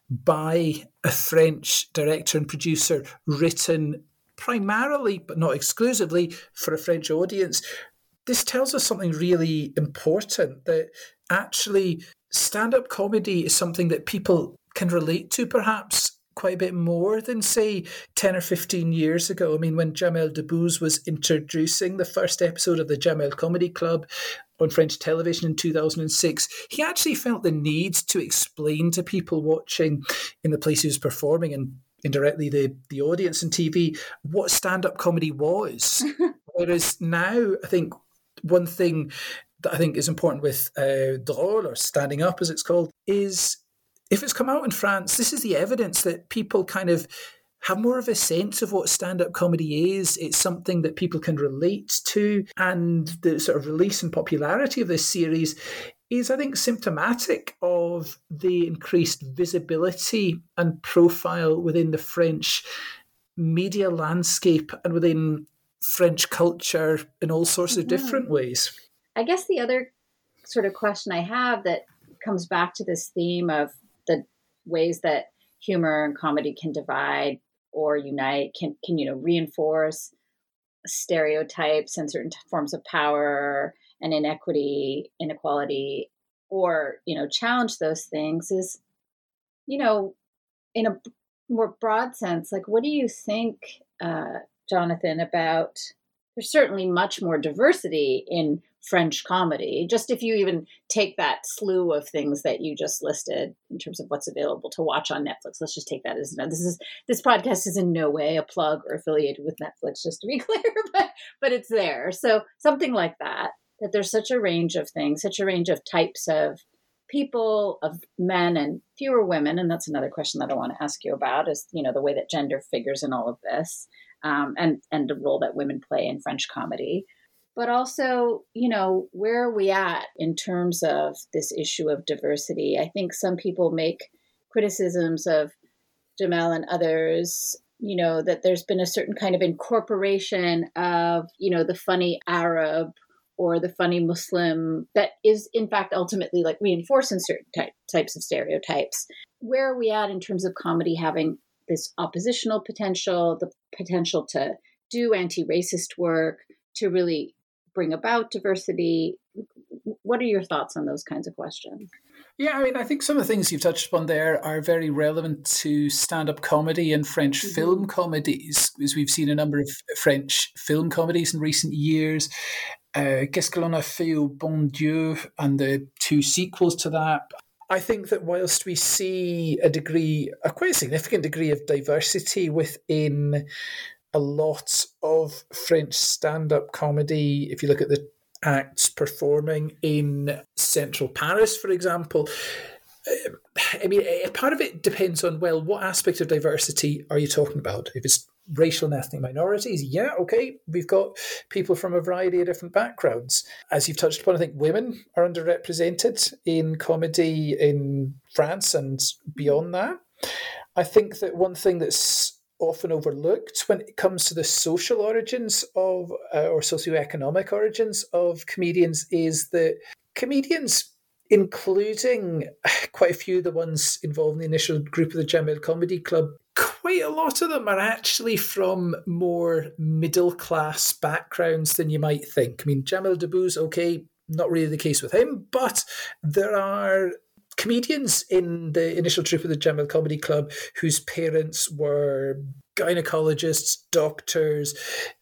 by a French director and producer, written primarily, but not exclusively, for a French audience, this tells us something really important, that actually stand-up comedy is something that people can relate to perhaps quite a bit more than, say, ten or fifteen years ago. I mean, when Jamel Debbouze was introducing the first episode of the Jamel Comedy Club on French television in two thousand six, he actually felt the need to explain to people watching in the place he was performing, and indirectly the, the audience on T V, what stand-up comedy was. Whereas now, I think one thing that I think is important with uh, drôle, or standing up as it's called, is if it's come out in France, this is the evidence that people kind of have more of a sense of what stand-up comedy is. It's something that people can relate to, and the sort of release and popularity of this series is, I think, symptomatic of the increased visibility and profile within the French media landscape and within French culture in all sorts of different ways. I guess the other sort of question I have that comes back to this theme of the ways that humor and comedy can divide or unite, can, can you know, reinforce stereotypes and certain forms of power and inequity, inequality, or, you know, challenge those things, is, you know, in a more broad sense, like, what do you think, uh, Jonathan, about, there's certainly much more diversity in French comedy, just if you even take that slew of things that you just listed in terms of what's available to watch on Netflix. Let's just take that as, this is, this podcast is in no way a plug or affiliated with Netflix, just to be clear, but, but it's there. So something like that, that there's such a range of things, such a range of types of people, of men and fewer women. And that's another question that I want to ask you about, is, you know, the way that gender figures in all of this, um, and, and the role that women play in French comedy. But also, you know, where are we at in terms of this issue of diversity? I think some people make criticisms of Jamel and others, you know, that there's been a certain kind of incorporation of, you know, the funny Arab or the funny Muslim that is, in fact, ultimately like reinforcing certain ty- types of stereotypes. Where are we at in terms of comedy having this oppositional potential, the potential to do anti-racist work, to really bring about diversity? What are your thoughts on those kinds of questions? Yeah, I mean, I think some of the things you've touched upon there are very relevant to stand-up comedy and French mm-hmm. film comedies, because we've seen a number of French film comedies in recent years. Uh, Qu'est-ce que l'on a fait au bon Dieu, and the two sequels to that. I think that whilst we see a degree, a quite significant degree of diversity within a lot of French stand-up comedy, if you look at the acts performing in central Paris, for example, I mean, part of it depends on, well, what aspect of diversity are you talking about? If it's racial and ethnic minorities, yeah, okay, we've got people from a variety of different backgrounds. As you've touched upon, I think women are underrepresented in comedy in France and beyond that. I think that one thing that's often overlooked when it comes to the social origins of, uh, or socioeconomic origins of comedians, is that comedians, including quite a few of the ones involved in the initial group of the Jamel Comedy Club, quite a lot of them are actually from more middle-class backgrounds than you might think. I mean, Jamel Debbouze, okay, not really the case with him, but there are comedians in the initial troupe of the Jamel Comedy Club whose parents were gynecologists, doctors,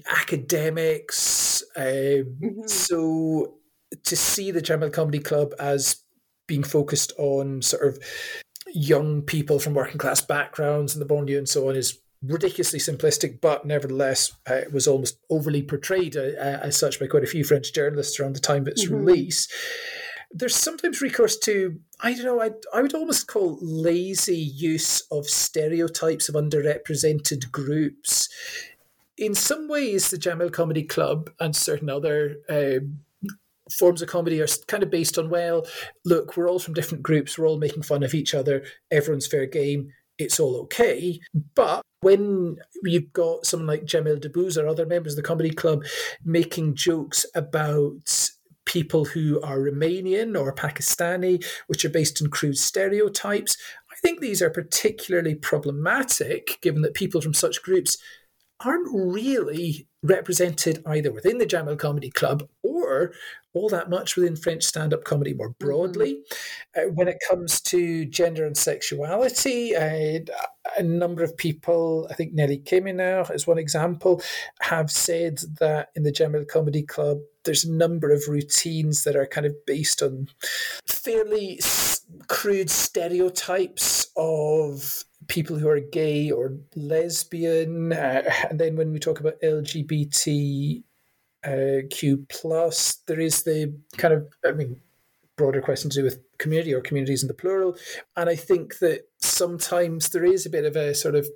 academics. Um, mm-hmm. So to see the Jamel Comedy Club as being focused on sort of young people from working class backgrounds and the banlieue and so on is ridiculously simplistic, but nevertheless uh, it was almost overly portrayed uh, as such by quite a few French journalists around the time of its mm-hmm. release. there's sometimes recourse to, I don't know, I, I would almost call lazy use of stereotypes of underrepresented groups. In some ways, the Jamel Comedy Club and certain other uh, forms of comedy are kind of based on, well, look, we're all from different groups, we're all making fun of each other, everyone's fair game, it's all okay. But when you've got someone like Jamel Debbouze or other members of the comedy club making jokes about people who are Romanian or Pakistani, which are based on crude stereotypes, I think these are particularly problematic, given that people from such groups aren't really represented either within the Jamel Comedy Club or all that much within French stand-up comedy more broadly. Mm-hmm. Uh, when it comes to gender and sexuality, uh, a number of people, I think Nelly Kemeneur is one example, have said that in the Jamel Comedy Club, there's a number of routines that are kind of based on fairly s- crude stereotypes of people who are gay or lesbian. Uh, and then when we talk about L G B T uh, Q plus, there is the kind of, I mean, broader question to do with community or communities in the plural. And I think that sometimes there is a bit of a sort of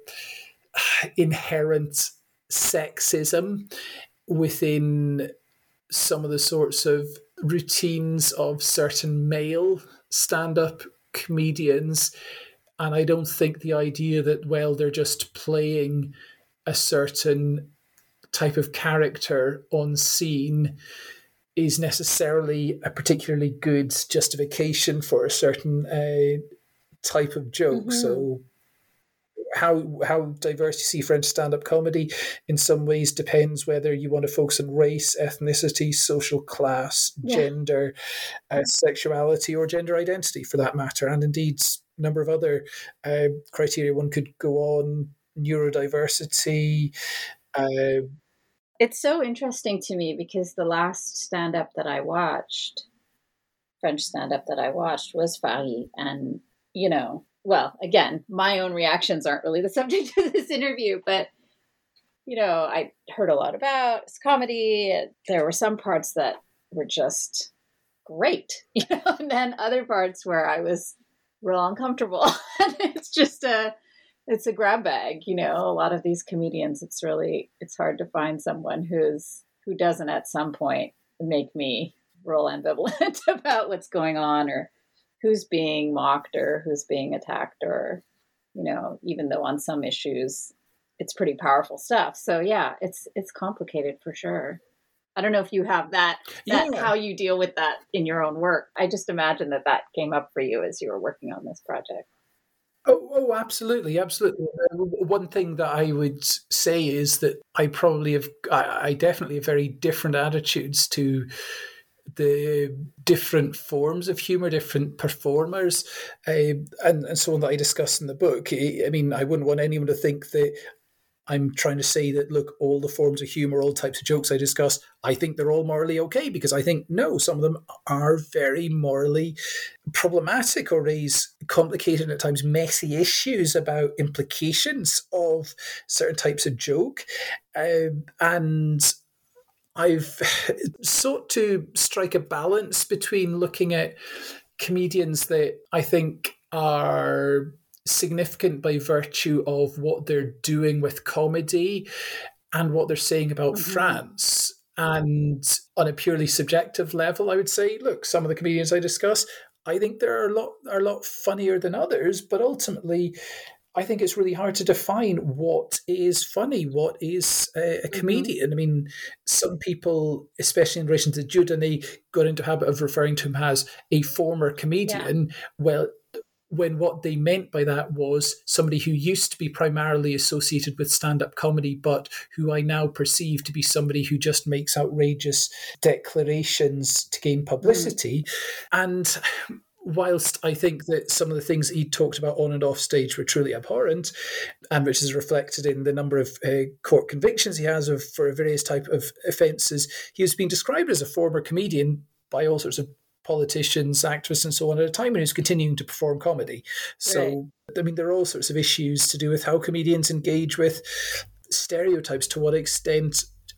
inherent sexism within some of the sorts of routines of certain male stand-up comedians. And I don't think the idea that, well, they're just playing a certain type of character on scene is necessarily a particularly good justification for a certain uh, type of joke. Mm-hmm. So how how diverse you see French stand-up comedy in some ways depends whether you want to focus on race, ethnicity, social class, yeah. gender, uh, sexuality, or gender identity for that matter, and indeed a number of other uh, criteria. One could go on, neurodiversity. Uh, it's so interesting to me because the last stand-up that I watched, French stand-up that I watched was Fari, and, you know, well, again, my own reactions aren't really the subject of this interview, but, you know, I heard a lot about his comedy. There were some parts that were just great, you know, and then other parts where I was real uncomfortable. And it's just a, it's a grab bag, you know, a lot of these comedians, it's really, it's hard to find someone who's, who doesn't at some point make me real ambivalent about what's going on or who's being mocked or who's being attacked, or, you know, even though on some issues it's pretty powerful stuff. So yeah, it's it's complicated for sure. I don't know if you have that, that yeah. how you deal with that in your own work. I just imagine that that came up for you as you were working on this project. Oh, oh, absolutely, absolutely. Uh, one thing that I would say is that I probably have, I, I definitely have very different attitudes to the different forms of humor, different performers, uh, and, and so on that I discuss in the book. I mean, I wouldn't want anyone to think that I'm trying to say that, look, all the forms of humor, all types of jokes I discuss, I think they're all morally okay, because I think, no, some of them are very morally problematic or raise complicated, at times messy issues about implications of certain types of joke. Um, and I've sought to strike a balance between looking at comedians that I think are significant by virtue of what they're doing with comedy and what they're saying about mm-hmm. France. And on a purely subjective level, I would say, look, some of the comedians I discuss, I think they're a lot are a lot funnier than others, but ultimately I think it's really hard to define what is funny, what is a, a comedian. Mm-hmm. I mean, some people, especially in relation to Dieudonné, got into a habit of referring to him as a former comedian. Yeah. Well, when what they meant by that was somebody who used to be primarily associated with stand-up comedy, but who I now perceive to be somebody who just makes outrageous declarations to gain publicity. Mm. And whilst I think that some of the things that he talked about on and off stage were truly abhorrent, and which is reflected in the number of uh, court convictions he has of for various type of offences, he was being described as a former comedian by all sorts of politicians, activists, and so on at a time when he was continuing to perform comedy. So, right. I mean, there are all sorts of issues to do with how comedians engage with stereotypes. To what extent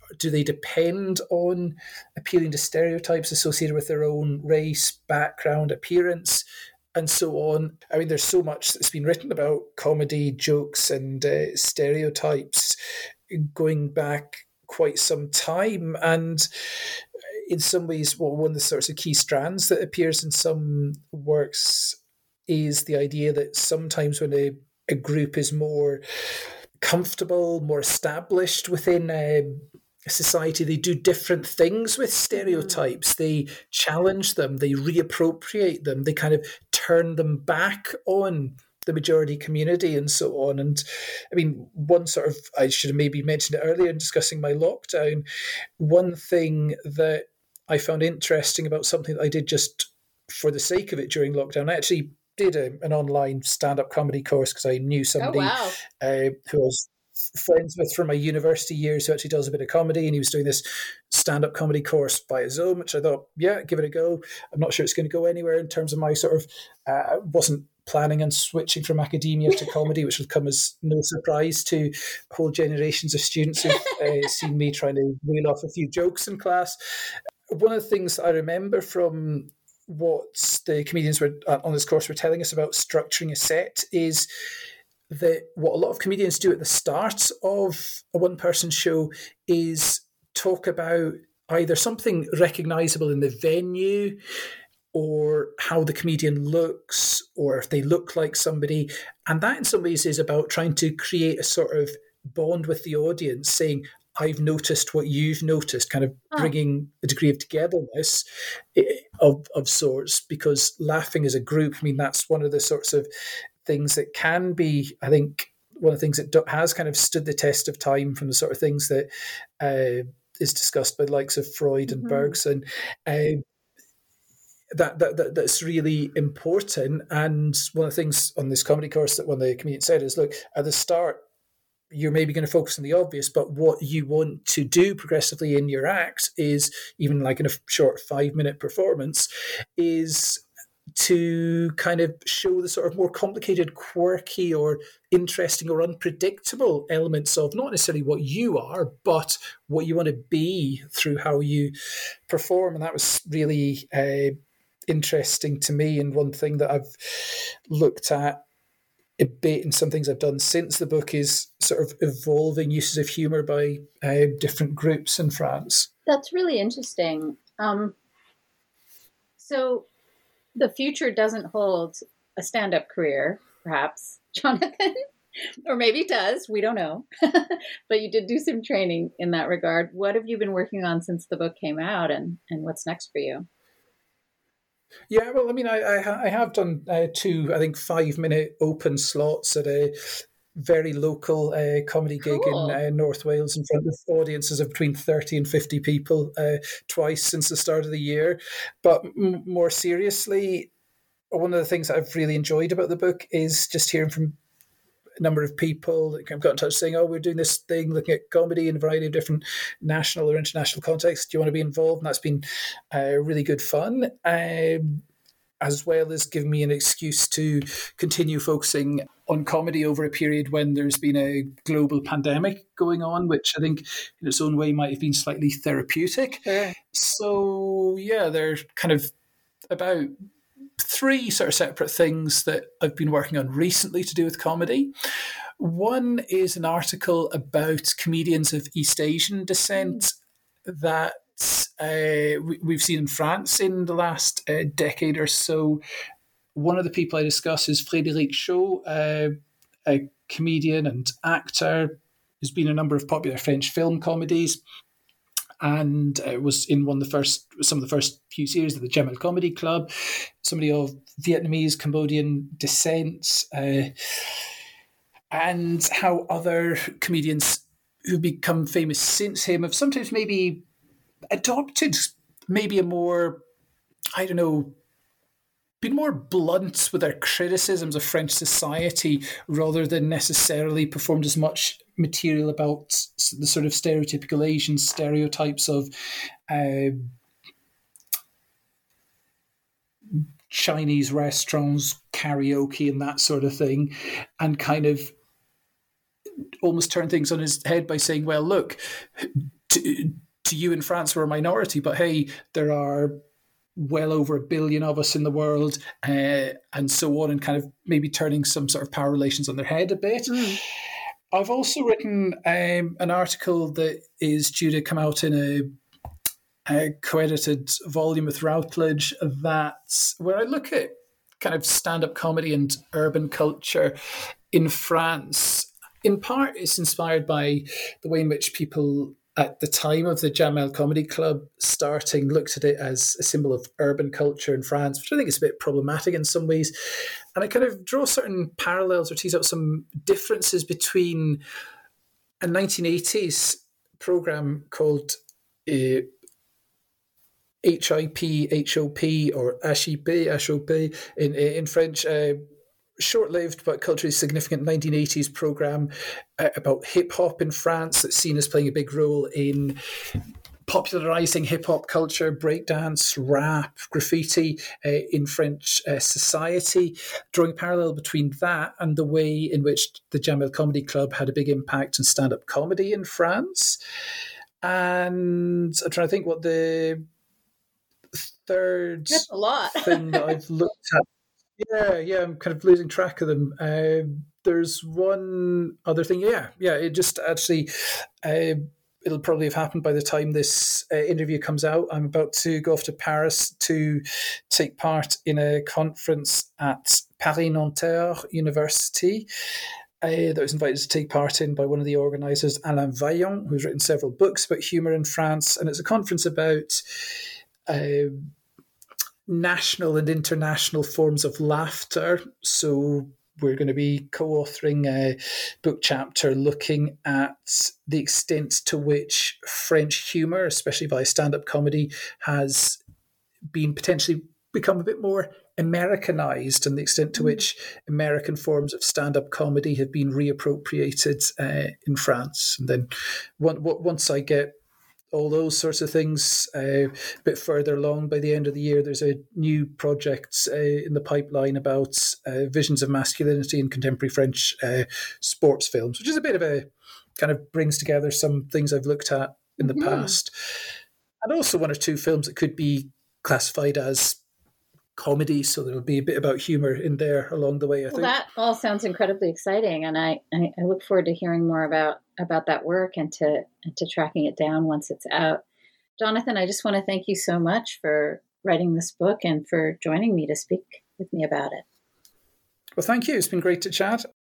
do they depend on appealing to stereotypes associated with their own race, background, appearance, and so on? I mean, there's so much that's been written about comedy, jokes, and uh, stereotypes going back quite some time. And in some ways, well, one of the sorts of key strands that appears in some works is the idea that sometimes when a, a group is more comfortable, more established within a society, they do different things with stereotypes. Mm. They challenge them, they reappropriate them, they kind of turn them back on the majority community and so on. And I mean, one sort of, I should have maybe mentioned it earlier in discussing my lockdown, one thing that I found interesting about something that I did just for the sake of it during lockdown, I actually did a, an online stand-up comedy course because I knew somebody oh, wow. uh, who I was friends with from my university years who actually does a bit of comedy, and he was doing this stand-up comedy course by Zoom, which I thought, yeah, give it a go. I'm not sure it's going to go anywhere in terms of my sort of, uh, wasn't planning on switching from academia to comedy, which will come as no surprise to whole generations of students who've uh, seen me trying to reel off a few jokes in class. One of the things I remember from what the comedians were on this course were telling us about structuring a set is that what a lot of comedians do at the start of a one-person show is talk about either something recognizable in the venue or how the comedian looks, or if they look like somebody. And that in some ways is about trying to create a sort of bond with the audience, saying, I've noticed what you've noticed, kind of oh. bringing a degree of togetherness of, of sorts, because laughing as a group, I mean, that's one of the sorts of things that can be, I think, one of the things that has kind of stood the test of time from the sort of things that uh, is discussed by the likes of Freud and mm-hmm. Bergson. Uh, That, that that that's really important. And one of the things on this comedy course that one of the comedians said is, look, at the start, you're maybe going to focus on the obvious, but what you want to do progressively in your act is, even like in a short five-minute performance, is to kind of show the sort of more complicated, quirky or interesting or unpredictable elements of not necessarily what you are, but what you want to be through how you perform. And that was really uh, interesting to me, and one thing that I've looked at a bit in some things I've done since the book is sort of evolving uses of humour by uh, different groups in France. That's really interesting. Um, so the future doesn't hold a stand-up career, perhaps, Jonathan, or maybe it does. We don't know. But you did do some training in that regard. What have you been working on since the book came out, and, and what's next for you? Yeah, well, I mean, I I, I have done uh, two, I think, five-minute open slots at a very local uh, comedy gig cool. in uh, North Wales in front of audiences of between thirty and fifty people uh, twice since the start of the year. But m- more seriously, one of the things that I've really enjoyed about the book is just hearing from a number of people that have got in touch saying, oh, we're doing this thing, looking at comedy in a variety of different national or international contexts. Do you want to be involved? And that's been uh, really good fun, um, as well as giving me an excuse to continue focusing on comedy over a period when there's been a global pandemic going on, which I think in its own way might have been slightly therapeutic. Yeah. So, yeah, they're kind of about three sort of separate things that I've been working on recently to do with comedy. One is an article about comedians of East Asian descent that uh, we, we've seen in France in the last uh, decade or so. One of the people I discuss is Frédéric Shaw, uh, a comedian and actor who's been in a number of popular French film comedies, and uh, was in one of the first, some of the first few series of the Jamel Comedy Club. Somebody of Vietnamese, Cambodian descent, uh, and how other comedians who've become famous since him have sometimes maybe adopted maybe a more, I don't know, been more blunt with their criticisms of French society rather than necessarily performed as much material about the sort of stereotypical Asian stereotypes of uh, Chinese restaurants, karaoke and that sort of thing, and kind of almost turn things on his head by saying, well, look, to, to you in France were a minority, but hey, there are well over a billion of us in the world, uh, and so on, and kind of maybe turning some sort of power relations on their head a bit. Mm. I've also written um, an article that is due to come out in a, a co-edited volume with Routledge, that's where I look at kind of stand-up comedy and urban culture in France. In part, it's inspired by the way in which people at the time of the Jamel Comedy Club starting looked at it as a symbol of urban culture in France, which I think is a bit problematic in some ways. And I kind of draw certain parallels or tease out some differences between a nineteen eighties program called uh, H I P, H O P, or H I P, H O P in, in French, uh, short-lived but culturally significant nineteen eighties program uh, about hip-hop in France that's seen as playing a big role in popularizing hip-hop culture, breakdance, rap, graffiti uh, in French uh, society, drawing a parallel between that and the way in which the Jamel Comedy Club had a big impact on stand-up comedy in France. And I'm trying to think what the third That's a lot. thing that I've looked at. Yeah, yeah, I'm kind of losing track of them. Uh, there's one other thing. Yeah, yeah, it just actually, uh, it'll probably have happened by the time this uh, interview comes out. I'm about to go off to Paris to take part in a conference at Paris-Nanterre University uh, that I was invited to take part in by one of the organisers, Alain Vaillant, who's written several books about humour in France. And it's a conference about Uh, national and international forms of laughter. So we're going to be co-authoring a book chapter looking at the extent to which French humour, especially via stand-up comedy, has been potentially become a bit more Americanized, and the extent to which American forms of stand-up comedy have been reappropriated uh, in France. And then one, once I get all those sorts of things uh, a bit further along, by the end of the year, there's a new project uh, in the pipeline about uh, visions of masculinity in contemporary French uh, sports films, which is a bit of a kind of brings together some things I've looked at in the mm-hmm. past. And also one or two films that could be classified as comedy, so there'll be a bit about humor in there along the way, I well, think. That all sounds incredibly exciting, and I, I, I look forward to hearing more about, about that work and to and to tracking it down once it's out. Jonathan, I just want to thank you so much for writing this book and for joining me to speak with me about it. Well, thank you. It's been great to chat.